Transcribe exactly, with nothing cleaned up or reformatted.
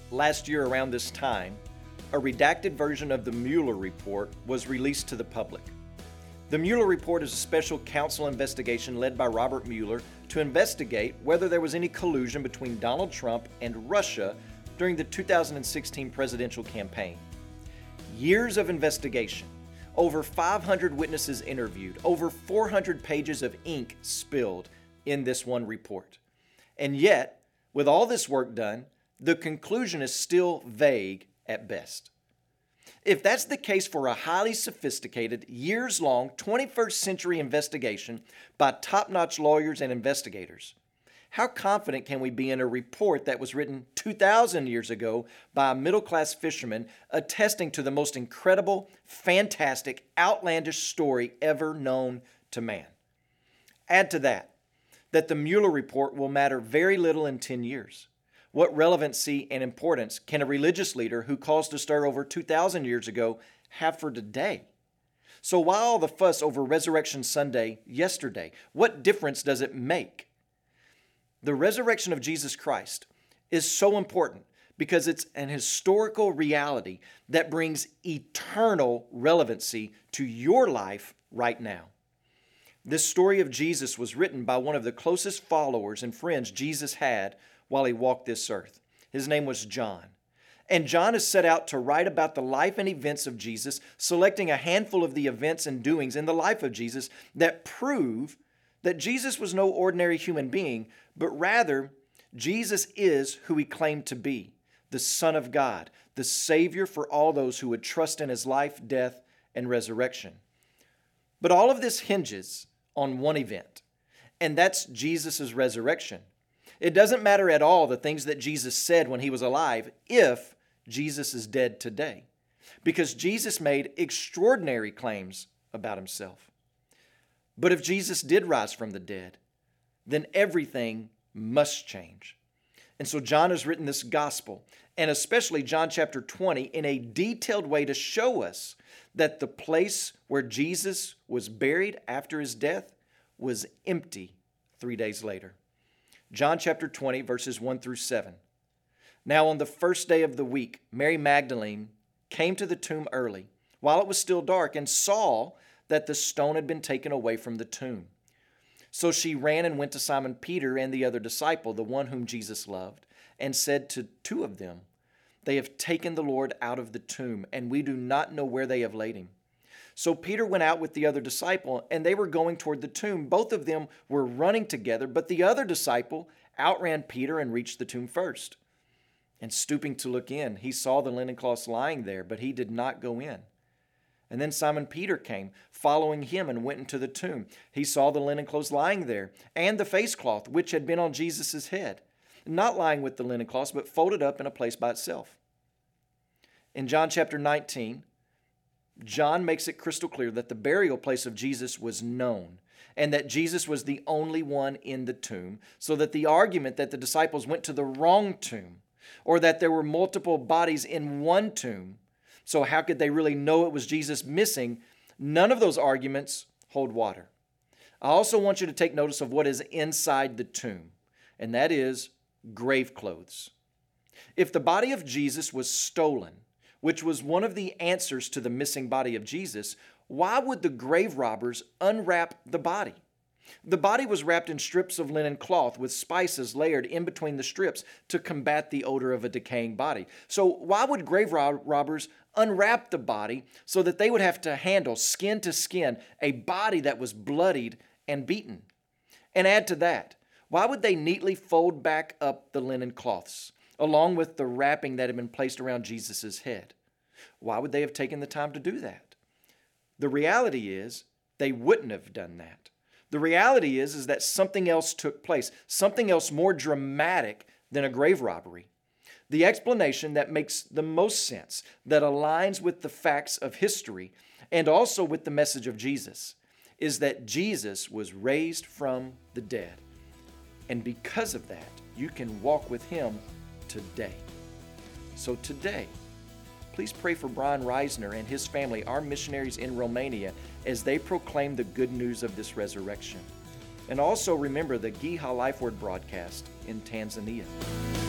Last year around this time, a redacted version of the Mueller report was released to the public. The Mueller report is a special counsel investigation led by Robert Mueller to investigate whether there was any collusion between Donald Trump and Russia during the two thousand sixteen presidential campaign. Years of investigation, over five hundred witnesses interviewed, over four hundred pages of ink spilled in this one report. And yet, with all this work done, the conclusion is still vague at best. If that's the case for a highly sophisticated, years-long, twenty-first century investigation by top-notch lawyers and investigators, how confident can we be in a report that was written two thousand years ago by a middle-class fisherman attesting to the most incredible, fantastic, outlandish story ever known to man? Add to that, that the Mueller report will matter very little in ten years. What relevancy and importance can a religious leader who caused a stir over two thousand years ago have for today? So why all the fuss over Resurrection Sunday yesterday? What difference does it make? The resurrection of Jesus Christ is so important because it's an historical reality that brings eternal relevancy to your life right now. This story of Jesus was written by one of the closest followers and friends Jesus had while he walked this earth. His name was John. And John is set out to write about the life and events of Jesus, selecting a handful of the events and doings in the life of Jesus that prove that Jesus was no ordinary human being, but rather Jesus is who he claimed to be, the Son of God, the Savior for all those who would trust in his life, death, and resurrection. But all of this hinges on one event, and that's Jesus' resurrection. It doesn't matter at all the things that Jesus said when he was alive if Jesus is dead today, because Jesus made extraordinary claims about himself. But if Jesus did rise from the dead, then everything must change. And so John has written this gospel, and especially John chapter twenty, in a detailed way to show us that the place where Jesus was buried after his death was empty three days later. John chapter twenty, verses one through seven. Now on the first day of the week, Mary Magdalene came to the tomb early, while it was still dark, and saw that the stone had been taken away from the tomb. So she ran and went to Simon Peter and the other disciple, the one whom Jesus loved, and said to two of them, "They have taken the Lord out of the tomb, and we do not know where they have laid him." So Peter went out with the other disciple, and they were going toward the tomb. Both of them were running together, but the other disciple outran Peter and reached the tomb first. And stooping to look in, he saw the linen cloths lying there, but he did not go in. And then Simon Peter came, following him, and went into the tomb. He saw the linen clothes lying there, and the face cloth which had been on Jesus' head, not lying with the linen cloths, but folded up in a place by itself. In John chapter nineteen, John makes it crystal clear that the burial place of Jesus was known and that Jesus was the only one in the tomb, so that the argument that the disciples went to the wrong tomb or that there were multiple bodies in one tomb, so how could they really know it was Jesus missing, none of those arguments hold water. I also want you to take notice of what is inside the tomb, and that is grave clothes. If the body of Jesus was stolen, which was one of the answers to the missing body of Jesus, why would the grave robbers unwrap the body? The body was wrapped in strips of linen cloth with spices layered in between the strips to combat the odor of a decaying body. So why would grave rob- robbers unwrap the body so that they would have to handle skin to skin a body that was bloodied and beaten? And add to that, why would they neatly fold back up the linen cloths along with the wrapping that had been placed around Jesus' head? Why would they have taken the time to do that? The reality is they wouldn't have done that. The reality is, is that something else took place, something else more dramatic than a grave robbery. The explanation that makes the most sense, that aligns with the facts of history and also with the message of Jesus, is that Jesus was raised from the dead. And because of that, you can walk with him today. So today, please pray for Brian Reisner and his family, our missionaries in Romania, as they proclaim the good news of this resurrection. And also remember the Giha Life Word broadcast in Tanzania.